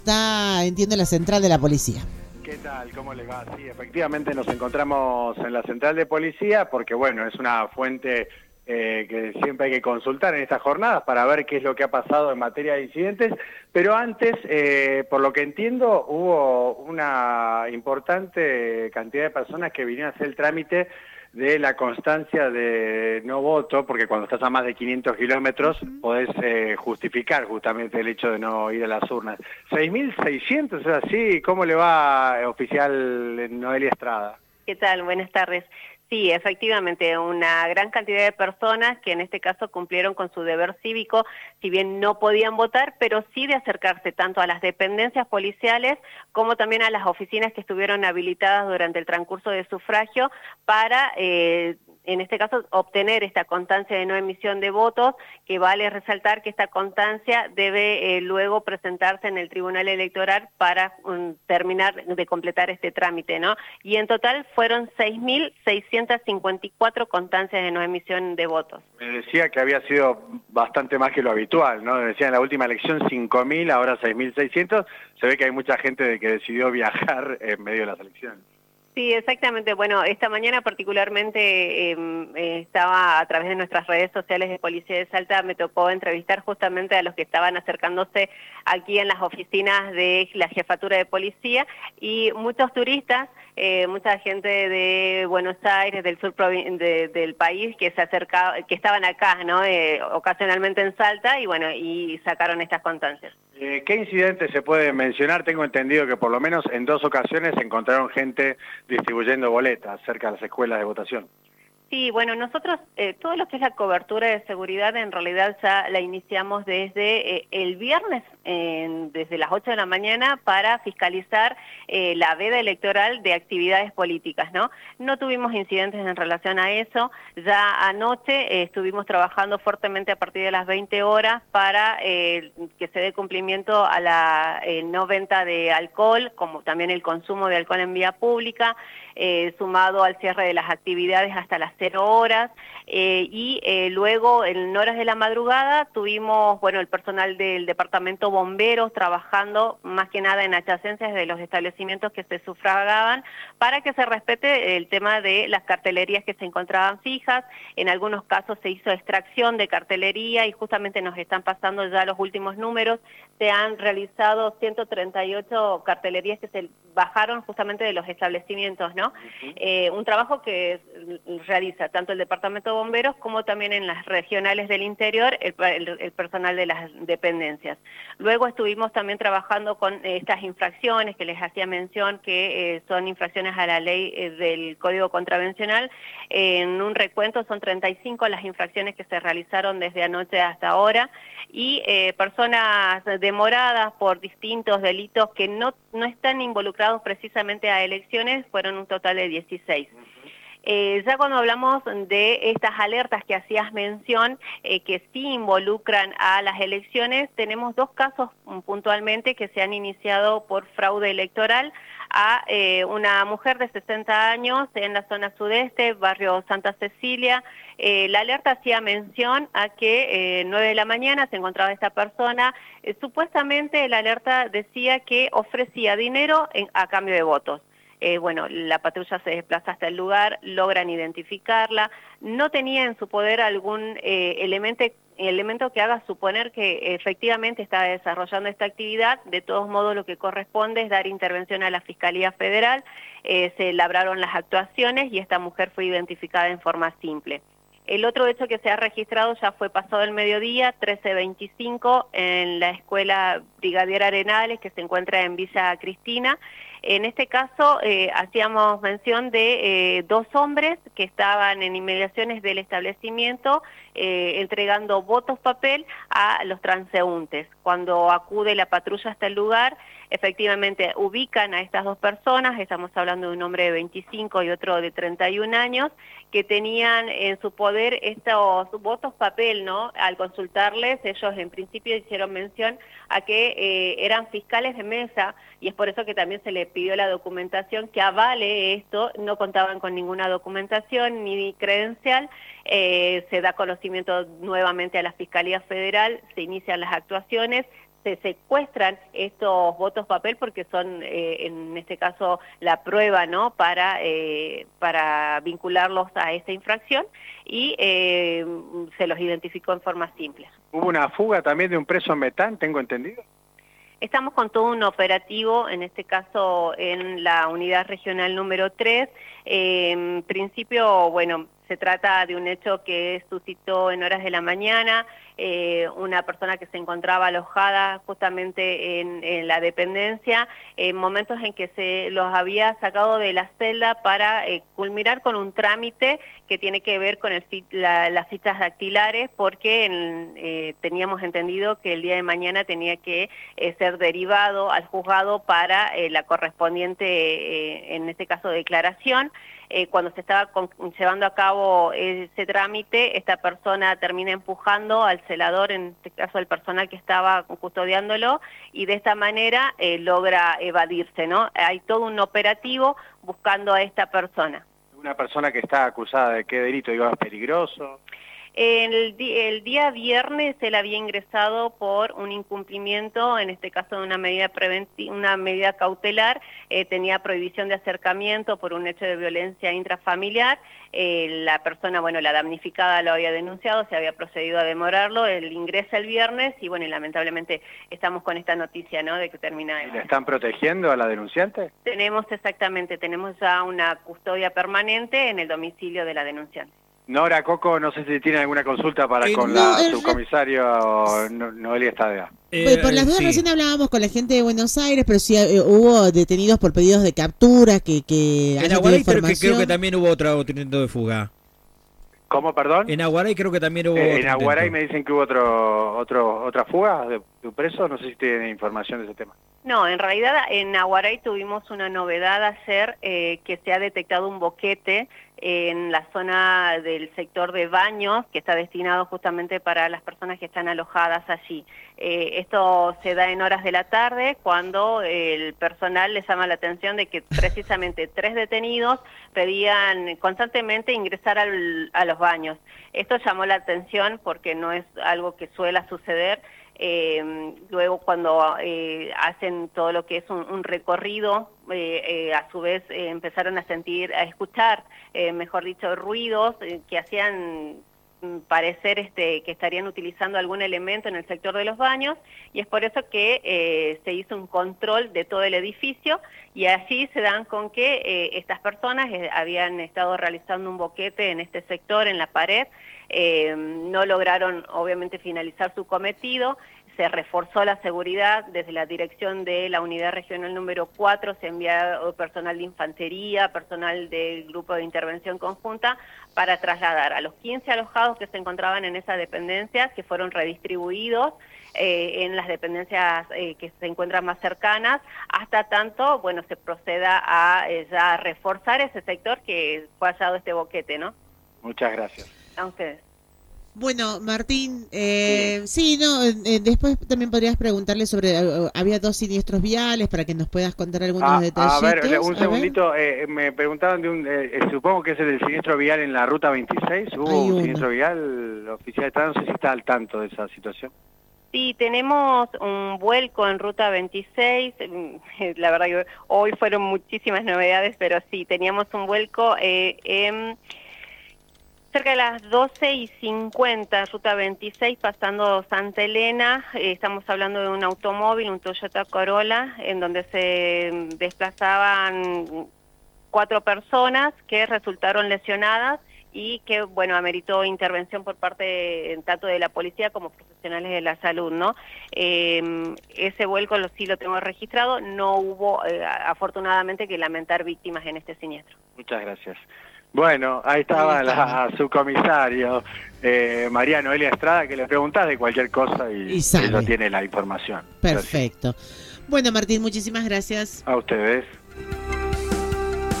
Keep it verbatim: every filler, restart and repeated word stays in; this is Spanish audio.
Está, entiendo, la central de la policía. ¿Qué tal? ¿Cómo les va? Sí, efectivamente nos encontramos en la central de policía porque, bueno, es una fuente eh, que siempre hay que consultar en estas jornadas para ver qué es lo que ha pasado en materia de incidentes, pero antes, eh, por lo que entiendo, hubo una importante cantidad de personas que vinieron a hacer el trámite de la constancia de no voto, porque cuando estás a más de quinientos kilómetros podés eh, justificar justamente el hecho de no ir a las urnas. seis mil seiscientos, ¿es así? ¿Cómo le va, eh, oficial Noelia Estrada? ¿Qué tal? Buenas tardes. Sí, efectivamente, una gran cantidad de personas que en este caso cumplieron con su deber cívico, si bien no podían votar, pero sí de acercarse tanto a las dependencias policiales como también a las oficinas que estuvieron habilitadas durante el transcurso de sufragio para, eh, en este caso, obtener esta constancia de no emisión de votos, que vale resaltar que esta constancia debe eh, luego presentarse en el Tribunal Electoral para um, terminar de completar este trámite, ¿no? Y en total fueron seis mil seiscientos cincuenta y cuatro constancias de no emisión de votos. Me decía que había sido bastante más que lo habitual, ¿no? Decía en la última elección cinco mil, ahora seis mil seiscientos. Se ve que hay mucha gente que decidió viajar en medio de las elecciones. Sí, exactamente. Bueno, esta mañana particularmente eh, eh, estaba a través de nuestras redes sociales de Policía de Salta, me tocó entrevistar justamente a los que estaban acercándose aquí en las oficinas de la Jefatura de Policía y muchos turistas, eh, mucha gente de Buenos Aires, del sur de, del país que se acercaba, que estaban acá, ¿no? Eh, ocasionalmente en Salta y bueno, y sacaron estas constancias. Eh, ¿Qué incidentes se pueden mencionar? Tengo entendido que por lo menos en dos ocasiones se encontraron gente distribuyendo boletas cerca de las escuelas de votación. Sí, bueno, nosotros eh, todo lo que es la cobertura de seguridad en realidad ya la iniciamos desde eh, el viernes, eh, desde las ocho de la mañana para fiscalizar eh, la veda electoral de actividades políticas, ¿no? No tuvimos incidentes en relación a eso, ya anoche eh, estuvimos trabajando fuertemente a partir de las veinte horas para eh, que se dé cumplimiento a la eh, no venta de alcohol, como también el consumo de alcohol en vía pública, eh, sumado al cierre de las actividades hasta las cero horas, eh, y eh, luego en horas de la madrugada tuvimos, bueno, el personal del departamento bomberos trabajando más que nada en adyacencias de los establecimientos que se sufragaban para que se respete el tema de las cartelerías que se encontraban fijas. En algunos casos se hizo extracción de cartelería y justamente nos están pasando ya los últimos números. Se han realizado ciento treinta y ocho cartelerías que se bajaron justamente de los establecimientos, ¿no? Uh-huh. eh, un trabajo que realiza tanto el Departamento de Bomberos como también en las regionales del interior, el, el, el personal de las dependencias. Luego estuvimos también trabajando con eh, estas infracciones que les hacía mención, que eh, son infracciones a la ley eh, del Código Contravencional. Eh, en un recuento son treinta y cinco las infracciones que se realizaron desde anoche hasta ahora y eh, personas demoradas por distintos delitos que no, no están involucrados precisamente a elecciones fueron un total de dieciséis. Eh, ya cuando hablamos de estas alertas que hacías mención, eh, que sí involucran a las elecciones, tenemos dos casos puntualmente que se han iniciado por fraude electoral a eh, una mujer de sesenta años en la zona sudeste, barrio Santa Cecilia. Eh, la alerta hacía mención a que eh, nueve de la mañana se encontraba esta persona. Eh, supuestamente la alerta decía que ofrecía dinero en, a cambio de votos. Eh, bueno, la patrulla se desplaza hasta el lugar, logran identificarla, no tenía en su poder algún eh, elemento, elemento que haga suponer que efectivamente estaba desarrollando esta actividad. De todos modos, lo que corresponde es dar intervención a la Fiscalía Federal, eh, se labraron las actuaciones y esta mujer fue identificada en forma simple. El otro hecho que se ha registrado ya fue pasado el mediodía, trece veinticinco, en la escuela Brigadier Arenales, que se encuentra en Villa Cristina. En este caso, eh, hacíamos mención de eh, dos hombres que estaban en inmediaciones del establecimiento eh, entregando votos papel a los transeúntes. Cuando acude la patrulla hasta el lugar, efectivamente ubican a estas dos personas, estamos hablando de un hombre de veinticinco y otro de treinta y un años, que tenían en su poder estos votos papel, ¿no? Al consultarles, ellos en principio hicieron mención a que eh, eran fiscales de mesa, y es por eso que también se le pidió la documentación que avale esto. No contaban con ninguna documentación ni credencial. Eh, se da conocimiento nuevamente a la Fiscalía Federal, se inician las actuaciones, se secuestran estos votos papel porque son, eh, en este caso, la prueba, ¿no?, para, eh, para vincularlos a esta infracción, y eh, se los identificó en forma simple. ¿Hubo una fuga también de un preso en Metán, tengo entendido? Estamos con todo un operativo, en este caso en la unidad regional número tres. Eh, en principio, bueno, se trata de un hecho que suscitó en horas de la mañana, eh, una persona que se encontraba alojada justamente en, en la dependencia, en momentos en que se los había sacado de la celda para eh, culminar con un trámite que tiene que ver con el, la, las fichas dactilares, porque en, eh, teníamos entendido que el día de mañana tenía que eh, ser derivado al juzgado para eh, la correspondiente, eh, en este caso, declaración. Eh, cuando se estaba con, llevando a cabo ese trámite, esta persona termina empujando al celador, en este caso al personal que estaba custodiándolo, y de esta manera eh, logra evadirse, ¿no? Hay todo un operativo buscando a esta persona. ¿Una persona que está acusada de qué delito? Digo, ¿es peligroso? El, el día viernes él había ingresado por un incumplimiento, en este caso de una medida preventiva, una medida cautelar, eh, tenía prohibición de acercamiento por un hecho de violencia intrafamiliar. Eh, la persona, bueno, la damnificada lo había denunciado, se había procedido a demorarlo, él ingresa el viernes y, bueno, y lamentablemente estamos con esta noticia, ¿no?, de que termina... ¿Y le están protegiendo a la denunciante? Tenemos, exactamente, tenemos ya una custodia permanente en el domicilio de la denunciante. Nora, Coco, no sé si tiene alguna consulta para Eh, con no, la es subcomisario no, Noelia Estadea. Eh, pues por las dudas, sí. Recién hablábamos con la gente de Buenos Aires, pero sí eh, hubo detenidos por pedidos de captura, que, que en Aguaray creo que, creo que también hubo otro intento de fuga. ¿Cómo, perdón? En Aguaray creo que también hubo eh, otro En Aguaray intento. me dicen que hubo otro, otro, otra fuga de, de un preso, no sé si tiene información de ese tema. No, en realidad en Aguaray tuvimos una novedad ayer, eh, que se ha detectado un boquete en la zona del sector de baños, que está destinado justamente para las personas que están alojadas allí. Eh, esto se da en horas de la tarde, cuando el personal les llama la atención de que precisamente tres detenidos pedían constantemente ingresar al, a los baños. Esto llamó la atención porque no es algo que suela suceder. Eh, luego cuando eh, hacen todo lo que es un, un recorrido, eh, eh, a su vez eh, empezaron a sentir, a escuchar, eh, mejor dicho, ruidos eh, que hacían parecer este, que estarían utilizando algún elemento en el sector de los baños, y es por eso que eh, se hizo un control de todo el edificio, y así se dan con que eh, estas personas eh, habían estado realizando un boquete en este sector, en la pared, eh, no lograron obviamente finalizar su cometido. Se reforzó la seguridad desde la dirección de la unidad regional número cuatro, se envió personal de infantería, personal del grupo de intervención conjunta, para trasladar a los quince alojados que se encontraban en esas dependencias, que fueron redistribuidos eh, en las dependencias eh, que se encuentran más cercanas, hasta tanto, bueno, se proceda a eh, ya reforzar ese sector que fue hallado este boquete, ¿no? Muchas gracias. A ustedes. Bueno, Martín, eh, sí, no, eh, después también podrías preguntarle sobre, eh, había dos siniestros viales para que nos puedas contar algunos Ah, detallitos. a ver, un a segundito, ver. Eh, me preguntaban de un, eh, supongo que es el siniestro vial en la ruta veintiséis, ¿hubo Hay un uno. siniestro vial? Oficial de Estado, no sé si está al tanto de esa situación. Sí, tenemos un vuelco en Ruta veintiséis, la verdad que hoy fueron muchísimas novedades, pero sí, teníamos un vuelco eh, en... cerca de las doce y cincuenta, Ruta veintiséis, pasando Santa Elena. Eh, estamos hablando de un automóvil, un Toyota Corolla, en donde se desplazaban cuatro personas que resultaron lesionadas y que, bueno, ameritó intervención por parte tanto de la policía como profesionales de la salud, ¿no? Eh, ese vuelco lo, sí lo tengo registrado, no hubo, eh, afortunadamente, que lamentar víctimas en este siniestro. Muchas gracias. Bueno, ahí estaba, ahí estaba. la subcomisario eh, María Noelia Estrada, que le preguntás de cualquier cosa y, y sabe. Ella tiene la información. Perfecto. Gracias. Bueno, Martín, muchísimas gracias. A ustedes.